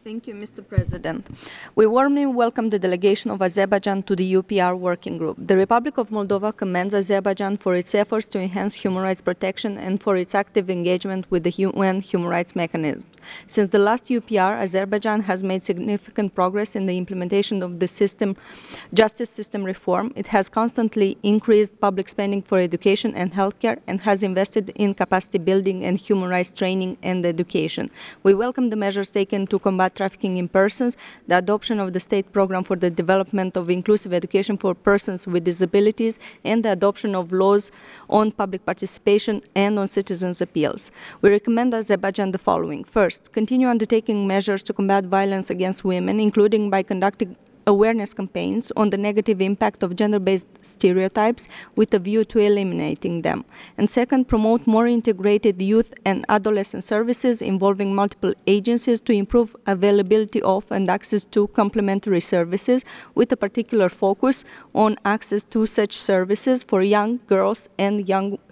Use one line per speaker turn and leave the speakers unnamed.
Thank you, Mr. President. We warmly welcome the delegation of Azerbaijan to the UPR Working Group. The Republic of Moldova commends Azerbaijan for its efforts to enhance human rights protection and for its active engagement with the UN human rights mechanisms. Since the last UPR, Azerbaijan has made significant progress in the implementation of the justice system reform. It has constantly increased public spending for education and healthcare and has invested in capacity building and human rights training and education. We welcome the measures taken to combat trafficking in persons, the adoption of the state program for the development of inclusive education for persons with disabilities, and the adoption of laws on public participation and on citizens' appeals. We recommend Azerbaijan the following. First, continue undertaking measures to combat violence against women, including by conducting awareness campaigns on the negative impact of gender-based stereotypes with a view to eliminating them. And second, promote more integrated youth and adolescent services involving multiple agencies to improve availability of and access to complementary services with a particular focus on access to such services for young girls and young